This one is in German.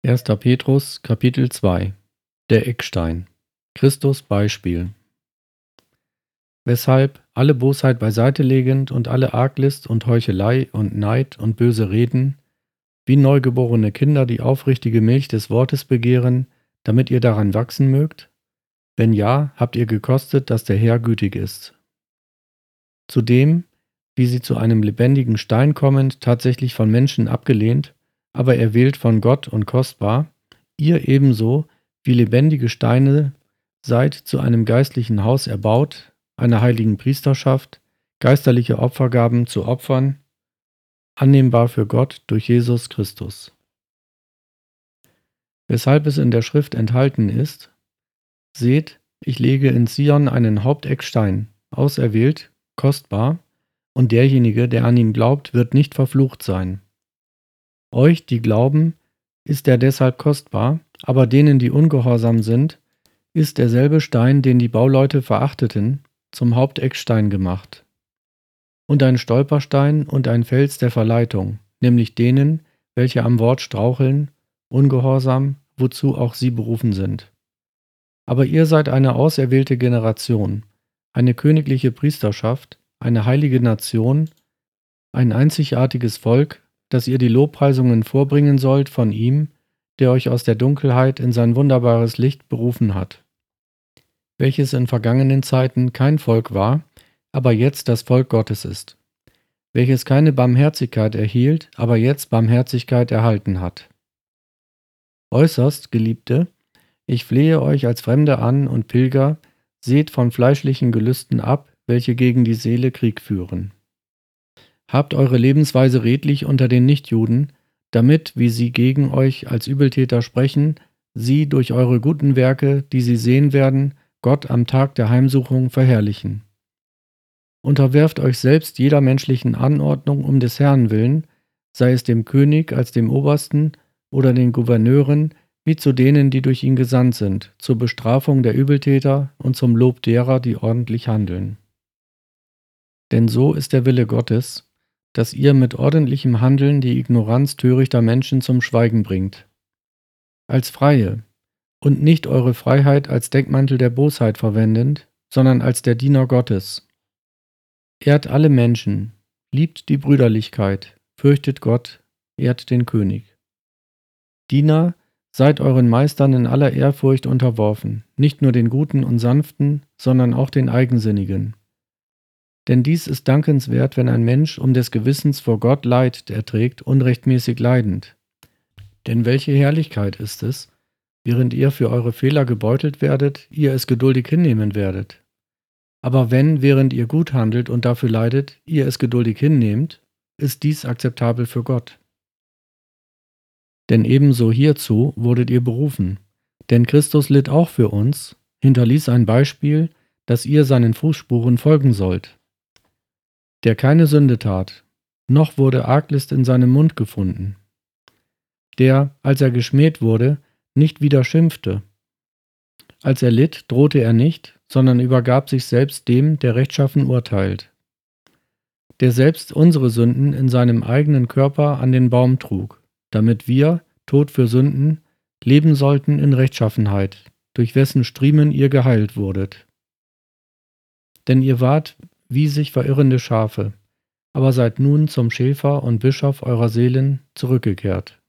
1. Petrus, Kapitel 2 Der Eckstein Christus Beispiel. Weshalb, alle Bosheit beiseite legend und alle Arglist und Heuchelei und Neid und böse Reden, wie neugeborene Kinder die aufrichtige Milch des Wortes begehren, damit ihr daran wachsen mögt? Wenn ja, habt ihr gekostet, dass der Herr gütig ist. Zudem, wie sie zu einem lebendigen Stein kommend, tatsächlich von Menschen abgelehnt, aber erwählt von Gott und kostbar, ihr ebenso, wie lebendige Steine, seid zu einem geistlichen Haus erbaut, einer heiligen Priesterschaft, geisterliche Opfergaben zu opfern, annehmbar für Gott durch Jesus Christus. Weshalb es in der Schrift enthalten ist: Seht, ich lege in Zion einen Haupteckstein, auserwählt, kostbar, und derjenige, der an ihn glaubt, wird nicht verflucht sein. Euch, die glauben, ist er deshalb kostbar, aber denen, die ungehorsam sind, ist derselbe Stein, den die Bauleute verachteten, zum Haupteckstein gemacht. Und ein Stolperstein und ein Fels der Verleitung, nämlich denen, welche am Wort straucheln, ungehorsam, wozu auch sie berufen sind. Aber ihr seid eine auserwählte Generation, eine königliche Priesterschaft, eine heilige Nation, ein einzigartiges Volk, dass ihr die Lobpreisungen vorbringen sollt von ihm, der euch aus der Dunkelheit in sein wunderbares Licht berufen hat, welches in vergangenen Zeiten kein Volk war, aber jetzt das Volk Gottes ist, welches keine Barmherzigkeit erhielt, aber jetzt Barmherzigkeit erhalten hat. Äußerst, Geliebte, ich flehe euch als Fremde an und Pilger, seht von fleischlichen Gelüsten ab, welche gegen die Seele Krieg führen. Habt eure Lebensweise redlich unter den Nichtjuden, damit, wie sie gegen euch als Übeltäter sprechen, sie durch eure guten Werke, die sie sehen werden, Gott am Tag der Heimsuchung verherrlichen. Unterwerft euch selbst jeder menschlichen Anordnung um des Herrn willen, sei es dem König als dem Obersten oder den Gouverneuren, wie zu denen, die durch ihn gesandt sind, zur Bestrafung der Übeltäter und zum Lob derer, die ordentlich handeln. Denn so ist der Wille Gottes, dass ihr mit ordentlichem Handeln die Ignoranz törichter Menschen zum Schweigen bringt. Als Freie und nicht eure Freiheit als Deckmantel der Bosheit verwendend, sondern als der Diener Gottes. Ehrt alle Menschen, liebt die Brüderlichkeit, fürchtet Gott, ehrt den König. Diener, seid euren Meistern in aller Ehrfurcht unterworfen, nicht nur den Guten und Sanften, sondern auch den Eigensinnigen. Denn dies ist dankenswert, wenn ein Mensch um des Gewissens vor Gott Leid erträgt, unrechtmäßig leidend. Denn welche Herrlichkeit ist es, während ihr für eure Fehler gebeutelt werdet, ihr es geduldig hinnehmen werdet. Aber wenn, während ihr gut handelt und dafür leidet, ihr es geduldig hinnehmt, ist dies akzeptabel für Gott. Denn ebenso hierzu wurdet ihr berufen. Denn Christus litt auch für uns, hinterließ ein Beispiel, dass ihr seinen Fußspuren folgen sollt. Der keine Sünde tat, noch wurde Arglist in seinem Mund gefunden. Der, als er geschmäht wurde, nicht wieder schimpfte. Als er litt, drohte er nicht, sondern übergab sich selbst dem, der rechtschaffen urteilt. Der selbst unsere Sünden in seinem eigenen Körper an den Baum trug, damit wir, tot für Sünden, leben sollten in Rechtschaffenheit, durch wessen Striemen ihr geheilt wurdet. Denn ihr wart wie sich verirrende Schafe, aber seid nun zum Schäfer und Bischof eurer Seelen zurückgekehrt.